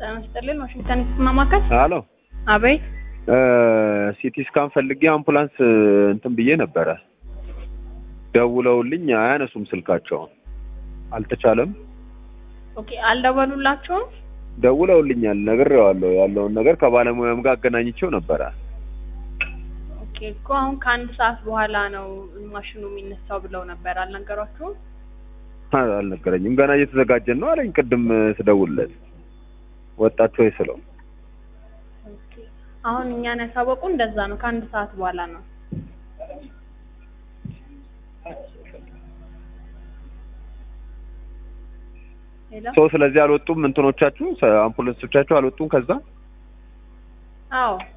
ተነስተልን ዋሽንግተን ማማከስ አሎ አበይ ሲቲ ስካን ፈልጌ አምቡላንስ እንትን ብዬ ነበር ደውለውልኝ አያነሱም ስልካቸውን አልተቻለም ኦኬ አልደወሉላችሁም ደውለውልኛል ነግሬዋለሁ ያለውን ነገር ከባለሙያም ጋር አገናኝቼው ነበር ኦኬ አሁን ከአንድ ሰዓት በኋላ ነው ማሽኑ የሚነሳው ብለው ነበር አልነገሯችሁም አልነገረኝም ገና እየተዘጋጀን ነው አለኝ ቅድም ስደውልለት ወጣቸው ይስለው ኦኬ አሁን እኛን ያሳወቁ እንደዛ ነው ከአንድ ሰዓት በኋላ ነው ሶ ስለዚህ አልወጡም እንትኖቻችሁ አምቡላንሶቻችሁ አልወጡም ከዛ አዎ